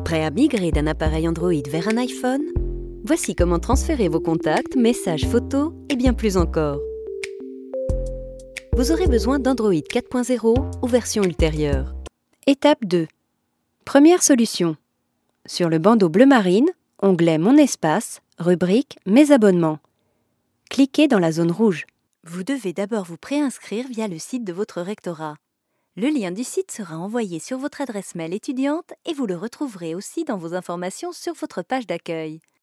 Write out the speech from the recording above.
Prêt à migrer d'un appareil Android vers un iPhone? Voici comment transférer vos contacts, messages, photos et bien plus encore. Vous aurez besoin d'Android 4.0 ou version ultérieure. Étape 2. Première solution. Sur le bandeau bleu marine, onglet Mon espace, rubrique Mes abonnements. Cliquez dans la zone rouge. Vous devez d'abord vous préinscrire via le site de votre rectorat. Le lien du site sera envoyé sur votre adresse mail étudiante et vous le retrouverez aussi dans vos informations sur votre page d'accueil.